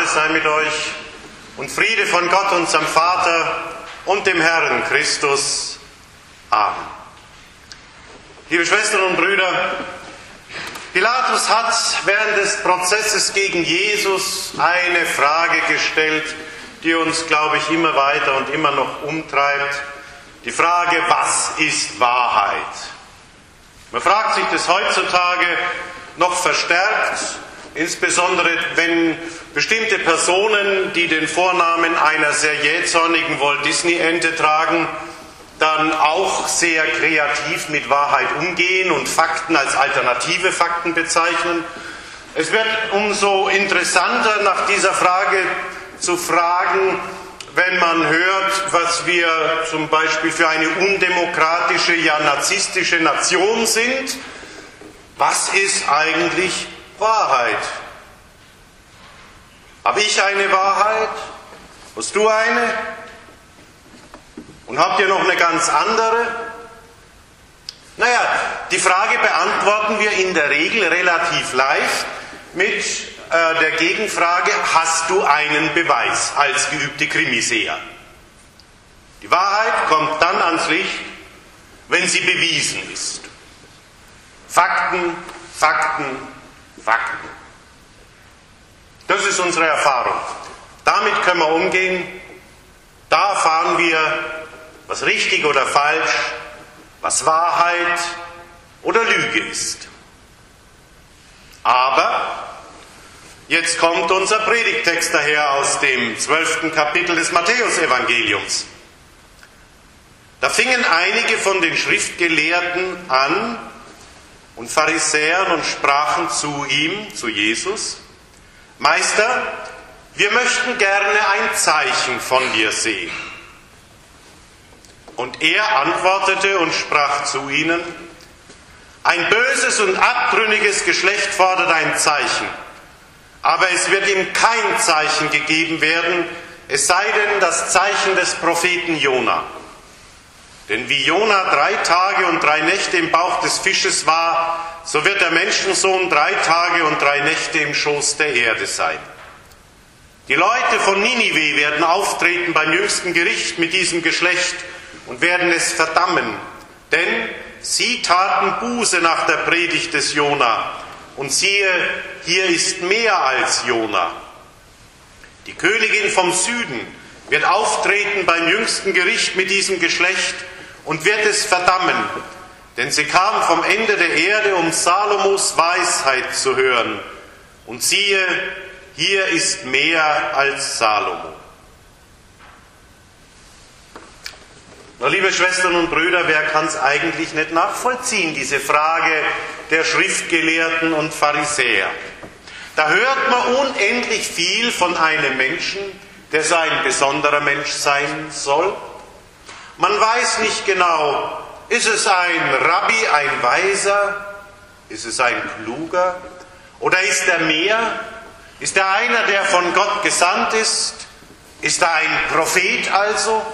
Gnade sei mit euch und Friede von Gott, unserem Vater und dem Herrn Christus. Amen. Liebe Schwestern und Brüder, Pilatus hat während des Prozesses gegen Jesus eine Frage gestellt, die uns, glaube ich, immer weiter und immer noch umtreibt. Die Frage, was ist Wahrheit? Man fragt sich das heutzutage noch verstärkt, insbesondere wenn bestimmte Personen, die den Vornamen einer sehr jähzornigen Walt-Disney-Ente tragen, dann auch sehr kreativ mit Wahrheit umgehen und Fakten als alternative Fakten bezeichnen. Es wird umso interessanter, nach dieser Frage zu fragen, wenn man hört, was wir zum Beispiel für eine undemokratische, ja narzisstische Nation sind. Was ist eigentlich Wahrheit? Habe ich eine Wahrheit? Hast du eine? Und habt ihr noch eine ganz andere? Naja, die Frage beantworten wir in der Regel relativ leicht mit der Gegenfrage, hast du einen Beweis als geübte Krimiseher? Die Wahrheit kommt dann ans Licht, wenn sie bewiesen ist. Fakten, Fakten, Fakten. Das ist unsere Erfahrung. Damit können wir umgehen. Da erfahren wir, was richtig oder falsch, was Wahrheit oder Lüge ist. Aber jetzt kommt unser Predigttext daher aus dem 12. Kapitel des Matthäusevangeliums. Da fingen einige von den Schriftgelehrten an und Pharisäern und sprachen zu ihm, zu Jesus: Meister, wir möchten gerne ein Zeichen von dir sehen. Und er antwortete und sprach zu ihnen: Ein böses und abtrünniges Geschlecht fordert ein Zeichen, aber es wird ihm kein Zeichen gegeben werden, es sei denn das Zeichen des Propheten Jona. Denn wie Jona 3 Tage und 3 Nächte im Bauch des Fisches war, so wird der Menschensohn 3 Tage und 3 Nächte im Schoß der Erde sein. Die Leute von Ninive werden auftreten beim jüngsten Gericht mit diesem Geschlecht und werden es verdammen, denn sie taten Buße nach der Predigt des Jona. Und siehe, hier ist mehr als Jona. Die Königin vom Süden wird auftreten beim jüngsten Gericht mit diesem Geschlecht und wird es verdammen, denn sie kam vom Ende der Erde, um Salomos Weisheit zu hören. Und siehe, hier ist mehr als Salomo. Na, liebe Schwestern und Brüder, wer kann es eigentlich nicht nachvollziehen, diese Frage der Schriftgelehrten und Pharisäer? Da hört man unendlich viel von einem Menschen, der so ein besonderer Mensch sein soll. Man weiß nicht genau, ist es ein Rabbi, ein Weiser? Ist es ein Kluger? Oder ist er mehr? Ist er einer, der von Gott gesandt ist? Ist er ein Prophet also?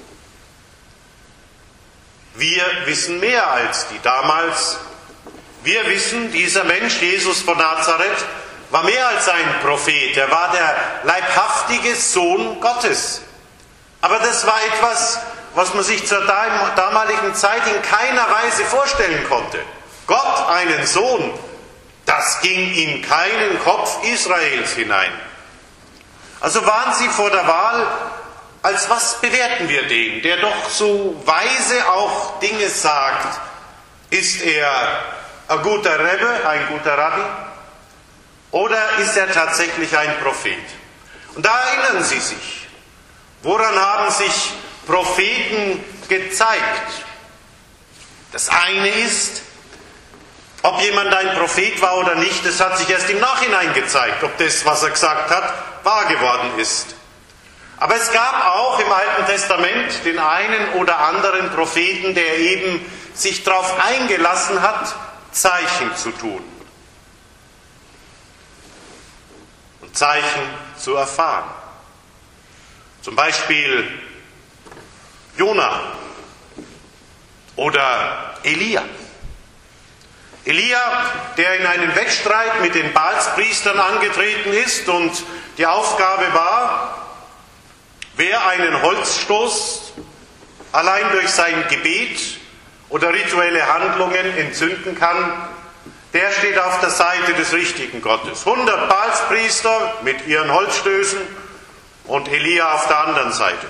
Wir wissen mehr als die damals. Wir wissen, dieser Mensch, Jesus von Nazareth, war mehr als ein Prophet. Er war der leibhaftige Sohn Gottes. Aber das war etwas, was man sich zur damaligen Zeit in keiner Weise vorstellen konnte. Gott, einen Sohn, das ging in keinen Kopf Israels hinein. Also waren sie vor der Wahl, als was bewerten wir den, der doch so weise auch Dinge sagt? Ist er ein guter Rebbe, ein guter Rabbi? Oder ist er tatsächlich ein Prophet? Und da erinnern Sie sich, woran haben sich Propheten gezeigt? Das eine ist, ob jemand ein Prophet war oder nicht, das hat sich erst im Nachhinein gezeigt, ob das, was er gesagt hat, wahr geworden ist. Aber es gab auch im Alten Testament den einen oder anderen Propheten, der eben sich darauf eingelassen hat, Zeichen zu tun und Zeichen zu erfahren. Zum Beispiel Jona oder Elia. Elia, der in einen Wettstreit mit den Baalspriestern angetreten ist und Die Aufgabe war, wer einen Holzstoß allein durch sein Gebet oder rituelle Handlungen entzünden kann, der steht auf der Seite des richtigen Gottes. 100 Baalspriester mit ihren Holzstößen und Elia auf der anderen Seite.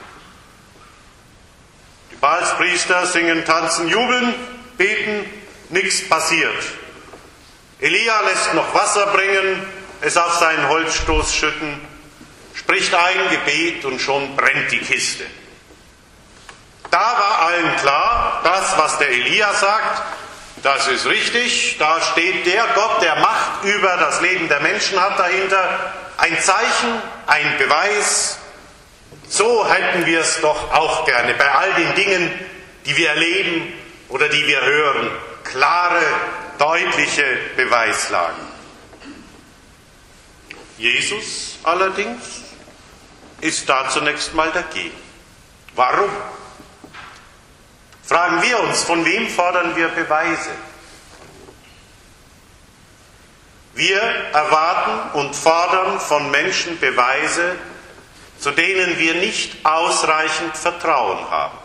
Die Baalspriester singen, tanzen, jubeln, beten, nichts passiert. Elia lässt noch Wasser bringen, es auf seinen Holzstoß schütten, spricht ein Gebet und schon brennt die Kiste. Da war allen klar, das, was der Elia sagt, das ist richtig, da steht der Gott, der Macht über das Leben der Menschen hat dahinter. Ein Zeichen, ein Beweis. So hätten wir es doch auch gerne bei all den Dingen, die wir erleben oder die wir hören. Klare, deutliche Beweislagen. Jesus allerdings ist da zunächst mal dagegen. Warum? Fragen wir uns, von wem fordern wir Beweise? Wir erwarten und fordern von Menschen Beweise, zu denen wir nicht ausreichend Vertrauen haben.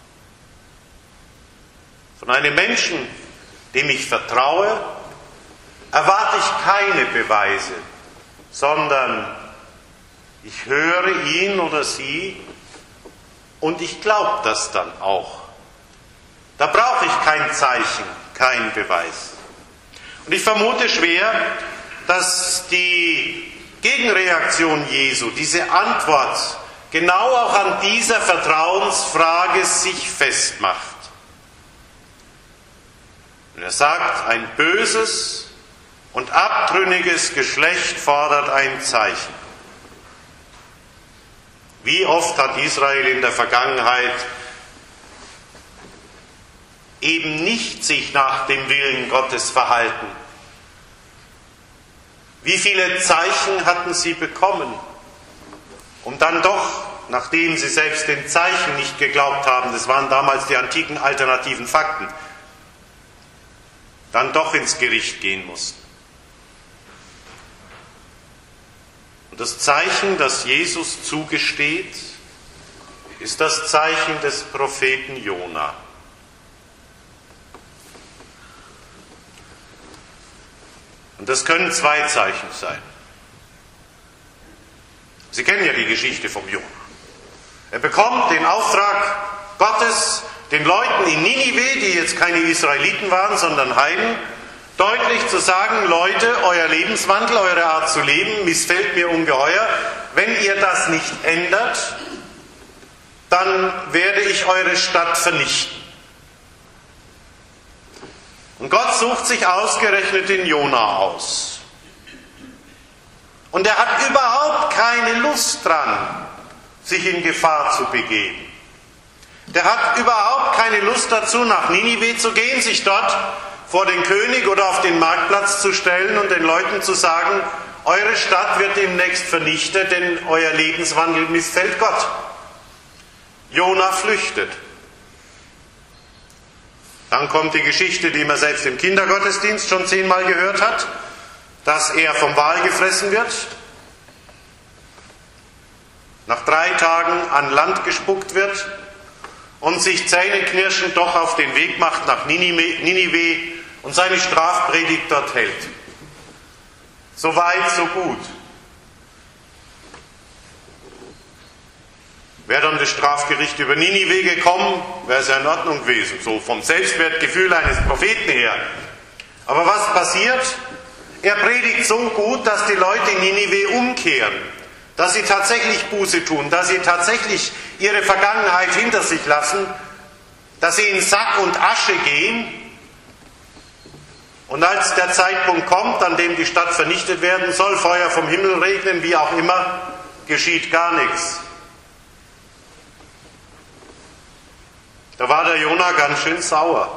Von einem Menschen, dem ich vertraue, erwarte ich keine Beweise, sondern ich höre ihn oder sie und ich glaube das dann auch. Da brauche ich kein Zeichen, keinen Beweis. Und ich vermute schwer, dass die Gegenreaktion Jesu, diese Antwort, genau auch an dieser Vertrauensfrage sich festmacht. Und er sagt, ein böses und abtrünniges Geschlecht fordert ein Zeichen. Wie oft hat Israel in der Vergangenheit eben nicht sich nach dem Willen Gottes verhalten? Wie viele Zeichen hatten sie bekommen, um dann doch, nachdem sie selbst den Zeichen nicht geglaubt haben, das waren damals die antiken alternativen Fakten, dann doch ins Gericht gehen mussten. Und das Zeichen, das Jesus zugesteht, ist das Zeichen des Propheten Jona. Und das können zwei Zeichen sein. Sie kennen ja die Geschichte vom Jona. Er bekommt den Auftrag Gottes, den Leuten in Ninive, die jetzt keine Israeliten waren, sondern Heiden, deutlich zu sagen, Leute, euer Lebenswandel, eure Art zu leben, missfällt mir ungeheuer. Wenn ihr das nicht ändert, dann werde ich eure Stadt vernichten. Und Gott sucht sich ausgerechnet den Jona aus. Und er hat überhaupt keine Lust dran, sich in Gefahr zu begeben. Der hat überhaupt keine Lust dazu, nach Ninive zu gehen, sich dort vor den König oder auf den Marktplatz zu stellen und den Leuten zu sagen, eure Stadt wird demnächst vernichtet, denn euer Lebenswandel missfällt Gott. Jona flüchtet. Dann kommt die Geschichte, die man selbst im Kindergottesdienst schon 10-mal gehört hat, dass er vom Wal gefressen wird, nach 3 Tagen an Land gespuckt wird und sich zähneknirschend doch auf den Weg macht nach Ninive und seine Strafpredigt dort hält. So weit, so gut. Wäre dann das Strafgericht über Ninive gekommen, wäre es ja in Ordnung gewesen, so vom Selbstwertgefühl eines Propheten her. Aber was passiert? Er predigt so gut, dass die Leute in Ninive umkehren, dass sie tatsächlich Buße tun, dass sie tatsächlich ihre Vergangenheit hinter sich lassen, dass sie in Sack und Asche gehen. Und als der Zeitpunkt kommt, an dem die Stadt vernichtet werden soll, Feuer vom Himmel regnen, wie auch immer, geschieht gar nichts. Da war der Jona ganz schön sauer.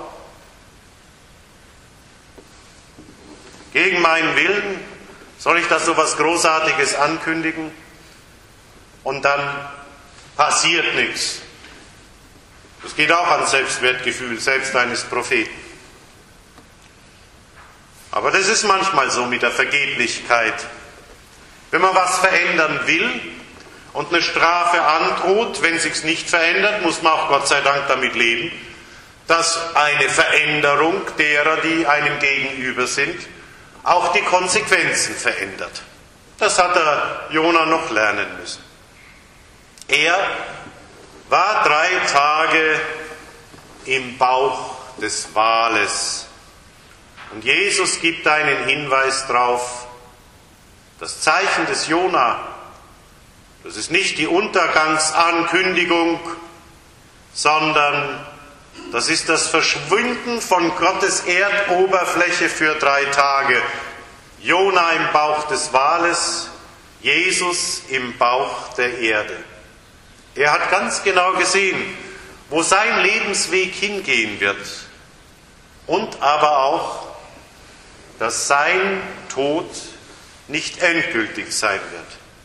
Gegen meinen Willen soll ich da so was Großartiges ankündigen und dann passiert nichts. Das geht auch an Selbstwertgefühl, selbst eines Propheten. Aber das ist manchmal so mit der Vergeblichkeit Wenn man was verändern will und eine Strafe androht, wenn sich's nicht verändert, muss man auch Gott sei Dank damit leben, dass eine Veränderung derer, die einem gegenüber sind, auch die Konsequenzen verändert. Das hat der Jona noch lernen müssen. Er war 3 Tage im Bauch des Wales. Und Jesus gibt einen Hinweis darauf, das Zeichen des Jona, das ist nicht die Untergangsankündigung, sondern das ist das Verschwinden von Gottes Erdoberfläche für 3 Tage. Jona im Bauch des Wales, Jesus im Bauch der Erde. Er hat ganz genau gesehen, wo sein Lebensweg hingehen wird. Und aber auch, dass sein Tod nicht endgültig sein wird.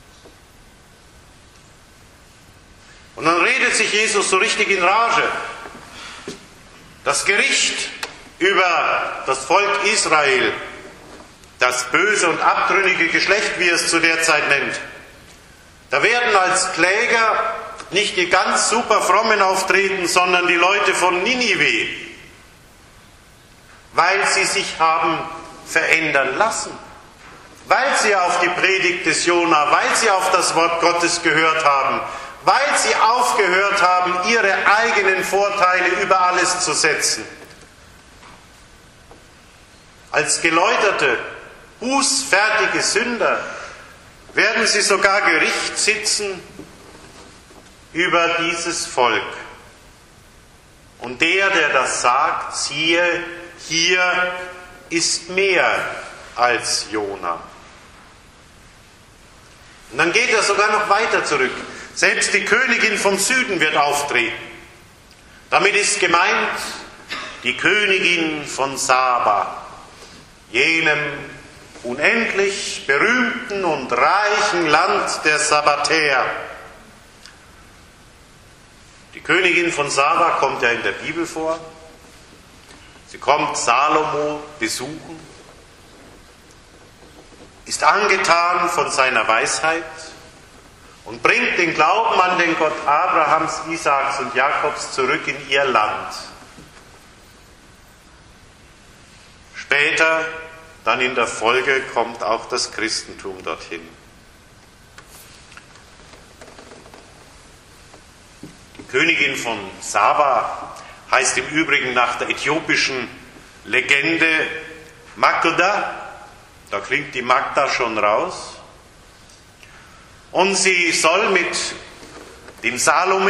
Und dann redet sich Jesus so richtig in Rage. Das Gericht über das Volk Israel, das böse und abtrünnige Geschlecht, wie er es zu der Zeit nennt, da werden als Kläger nicht die ganz super Frommen auftreten, sondern die Leute von Ninive, weil sie sich haben verändern lassen, weil sie auf die Predigt des Jona, weil sie auf das Wort Gottes gehört haben, weil sie aufgehört haben, ihre eigenen Vorteile über alles zu setzen. Als geläuterte, bußfertige Sünder werden sie sogar Gericht sitzen über dieses Volk. Und der das sagt, siehe, hier ist mehr als Jona. Und dann geht er sogar noch weiter zurück. Selbst die Königin vom Süden wird auftreten. Damit ist gemeint die Königin von Saba, jenem unendlich berühmten und reichen Land der Sabbatäer. Die Königin von Saba kommt ja in der Bibel vor. Sie kommt Salomo besuchen, ist angetan von seiner Weisheit und bringt den Glauben an den Gott Abrahams, Isaaks und Jakobs zurück in ihr Land. Später, dann in der Folge, kommt auch das Christentum dorthin. Die Königin von Saba heißt im Übrigen nach der äthiopischen Legende Magda. Da klingt die Magda schon raus. Und sie soll mit dem Salomo,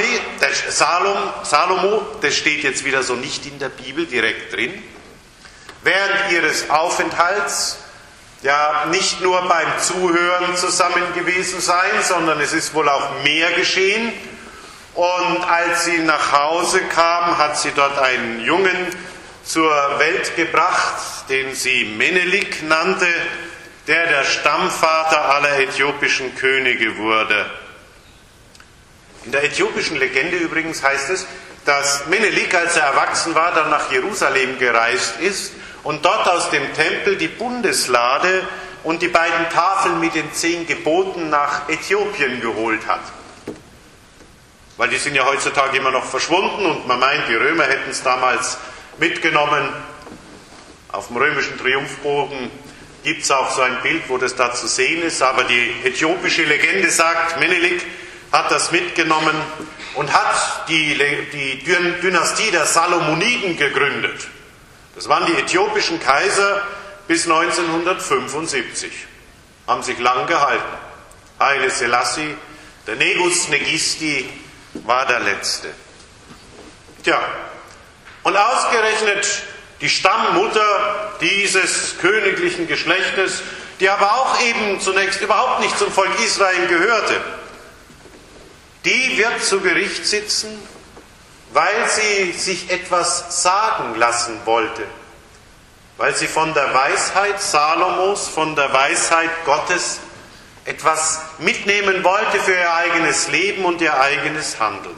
das steht jetzt wieder so nicht in der Bibel direkt drin, während ihres Aufenthalts ja nicht nur beim Zuhören zusammen gewesen sein, sondern es ist wohl auch mehr geschehen. Und als sie nach Hause kam, hat sie dort einen Jungen zur Welt gebracht, den sie Menelik nannte, der Stammvater aller äthiopischen Könige wurde. In der äthiopischen Legende übrigens heißt es, dass Menelik, als er erwachsen war, dann nach Jerusalem gereist ist und dort aus dem Tempel die Bundeslade und die beiden Tafeln mit den 10 Geboten nach Äthiopien geholt hat. Weil die sind ja heutzutage immer noch verschwunden und man meint, die Römer hätten es damals mitgenommen. Auf dem römischen Triumphbogen gibt es auch so ein Bild, wo das da zu sehen ist, aber die äthiopische Legende sagt, Menelik hat das mitgenommen und hat die Dynastie der Salomoniden gegründet. Das waren die äthiopischen Kaiser bis 1975. Haben sich lang gehalten. Haile Selassie, der Negus Negisti war der Letzte. Tja, und ausgerechnet die Stammmutter dieses königlichen Geschlechtes, die aber auch eben zunächst überhaupt nicht zum Volk Israel gehörte, die wird zu Gericht sitzen, weil sie sich etwas sagen lassen wollte, weil sie von der Weisheit Salomos, von der Weisheit Gottes etwas mitnehmen wollte für ihr eigenes Leben und ihr eigenes Handeln.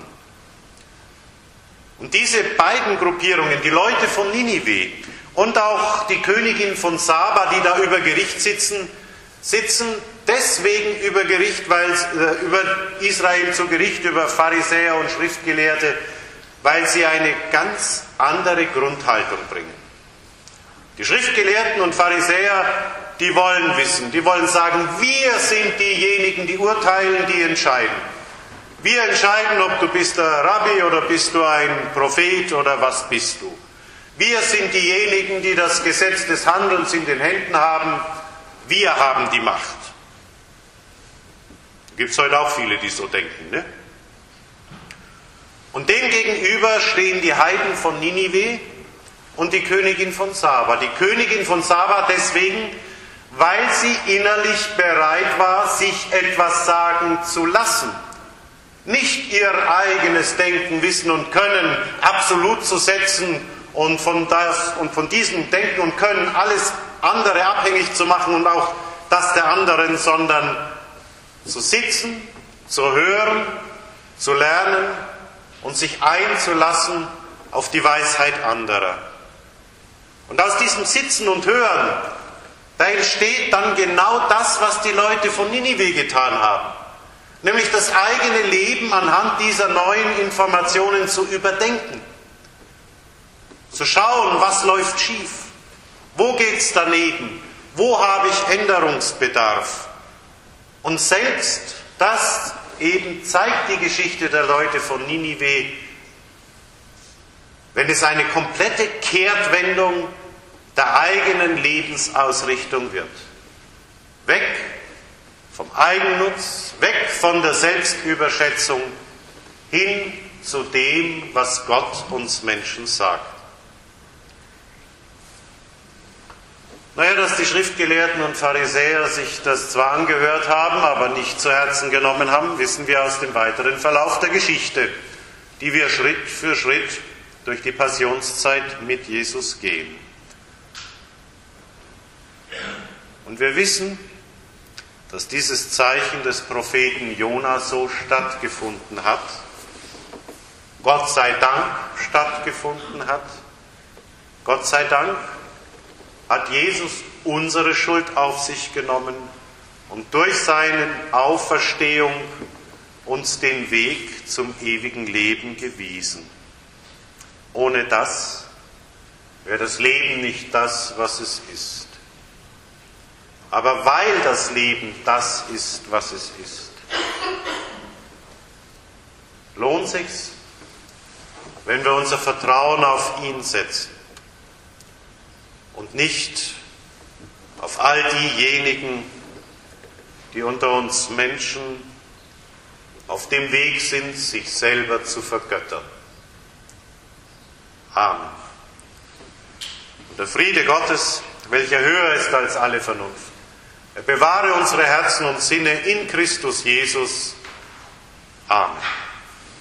Und diese beiden Gruppierungen, die Leute von Ninive und auch die Königin von Saba, die da über Gericht sitzen deswegen über Israel zu Gericht, über Pharisäer und Schriftgelehrte, weil sie eine ganz andere Grundhaltung bringen. Die Schriftgelehrten und Pharisäer, die wollen wissen, die wollen sagen, wir sind diejenigen, die urteilen, die entscheiden. Wir entscheiden, ob du bist der Rabbi oder bist du ein Prophet oder was bist du. Wir sind diejenigen, die das Gesetz des Handelns in den Händen haben. Wir haben die Macht. Gibt es heute auch viele, die so denken, ne? Und dem gegenüber stehen die Heiden von Ninive und die Königin von Saba. Die Königin von Saba deswegen, weil sie innerlich bereit war, sich etwas sagen zu lassen. Nicht ihr eigenes Denken, Wissen und Können absolut zu setzen und von diesem Denken und Können alles andere abhängig zu machen und auch das der anderen, sondern zu sitzen, zu hören, zu lernen und sich einzulassen auf die Weisheit anderer. Und aus diesem Sitzen und Hören, da entsteht dann genau das, was die Leute von Ninive getan haben. Nämlich das eigene Leben anhand dieser neuen Informationen zu überdenken. Zu schauen, was läuft schief, wo geht's daneben, wo habe ich Änderungsbedarf. Und selbst das eben zeigt die Geschichte der Leute von Ninive, wenn es eine komplette Kehrtwendung der eigenen Lebensausrichtung wird. Weg vom Eigennutz, weg von der Selbstüberschätzung, hin zu dem, was Gott uns Menschen sagt. Naja, dass die Schriftgelehrten und Pharisäer sich das zwar angehört haben, aber nicht zu Herzen genommen haben, wissen wir aus dem weiteren Verlauf der Geschichte, die wir Schritt für Schritt durch die Passionszeit mit Jesus gehen. Und wir wissen, dass dieses Zeichen des Propheten Jona so stattgefunden hat, Gott sei Dank stattgefunden hat. Gott sei Dank hat Jesus unsere Schuld auf sich genommen und durch seine Auferstehung uns den Weg zum ewigen Leben gewiesen. Ohne das wäre das Leben nicht das, was es ist. Aber weil das Leben das ist, was es ist, lohnt sich's, wenn wir unser Vertrauen auf ihn setzen und nicht auf all diejenigen, die unter uns Menschen auf dem Weg sind, sich selber zu vergöttern. Amen. Und der Friede Gottes, welcher höher ist als alle Vernunft, er bewahre unsere Herzen und Sinne in Christus Jesus. Amen.